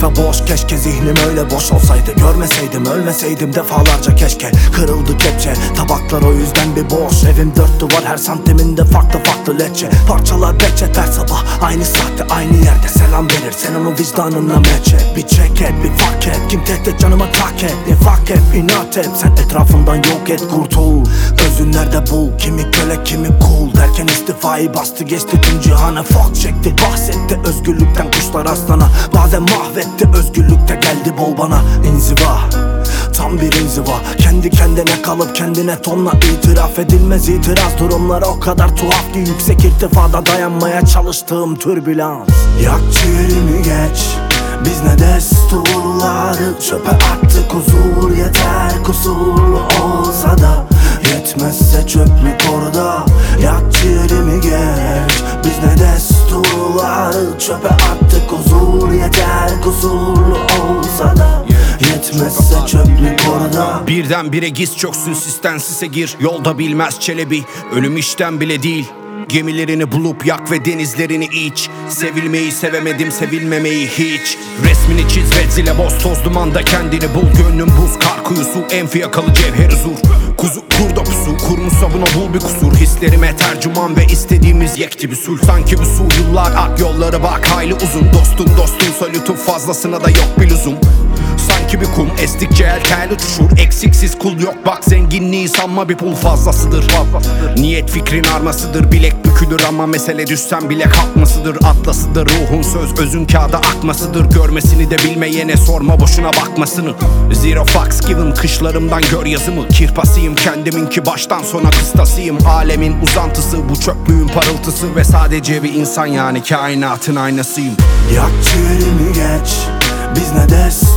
ve boş. Keşke zihnim öyle boş olsaydı, görmeseydim, ölmeseydim defalarca keşke. Kırıldı kepçe, tabaklar o yüzden bir boş. Evim dört duvar, her santiminde farklı farklı lehçe. Parçalar reçet, her sabah aynı saatte aynı yerde selam verir, sen onu vicdanınla meç et. Bir çek et, bir fark et, kim tehdit canıma tak et. Ne fark et, inat et, sen etrafından yok et, kurtul. Özün nerede bul, kimi köle kimi kul derken istifayı bastı geçti tüm cihana. Fuck çekti, bahsetti özgürlükten kuşlar aslana. Bazen mahvetti, özgürlükte geldi bol bana. İnziva, tam bir inziva. Kendi kendine kalıp kendine tonla itiraf edilmez itiraz. Durumlar o kadar tuhaf ki yüksek irtifada dayanmaya çalıştığım türbülans. Yak ciğerimi geç, biz ne desturları çöpe attık, huzur yeter kusurlu olsa da. Yetmezse çöplük orada, yak ciğerimi geç, biz ne desturları çöpe attık, huzur yeter kusurlu olsa da. Yetmezse çöplük orada. Birdenbire giz çöksün, sistensise gir. Yolda bilmez Çelebi, ölüm işten bile değil. Gemilerini bulup yak ve denizlerini iç. Sevilmeyi sevemedim, sevilmemeyi hiç. Resmini çiz ve zile boz, toz dumanda kendini bul. Gönlüm buz, kar kuyusu, en fiyakalı cevher huzur. Kuzu kurda pusu, kurmuşsa buna bul bir kusur. Hislerime tercüman ve istediğimiz yekti bir sul. Sanki bu su yıllar ak, yolları bak hayli uzun. Dostun lütuf, fazlasına da yok bir lüzum. Sanki bir kum estikçe el tel uçuşur. Eksiksiz kul yok bak, zenginliği sanma bir pul fazlasıdır. Niyet fikrin armasıdır, bilek bükülür ama mesele düşsen bile kalkmasıdır. Atlasıdır ruhun, söz özün kağıda akmasıdır. Görmesini de bilmeyene sorma boşuna bakmasını. Zero fucks given, kışlarımdan gör yazımı. Kirpasıyım kendiminki, baştan sona kıstasıyım. Alemin uzantısı, bu çöplüğün parıltısı. Ve sadece bir insan, yani kainatın aynasıyım. Yak ciğerimi geç, biz ne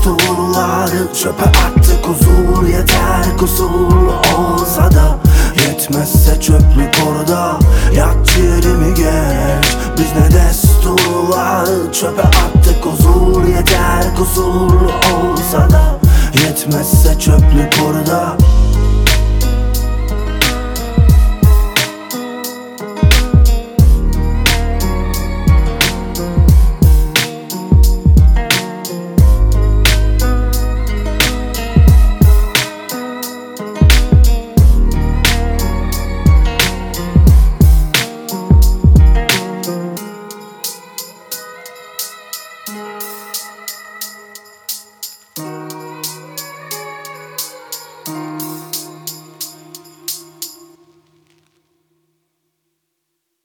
desturları çöpe attık, huzur yeter kusurlu olsa da. Yetmezse çöplük orada, yak ciğerimi geç, biz ne desturları çöpe attık, huzur yeter kusurlu olsa da. Yetmezse çöplük orada.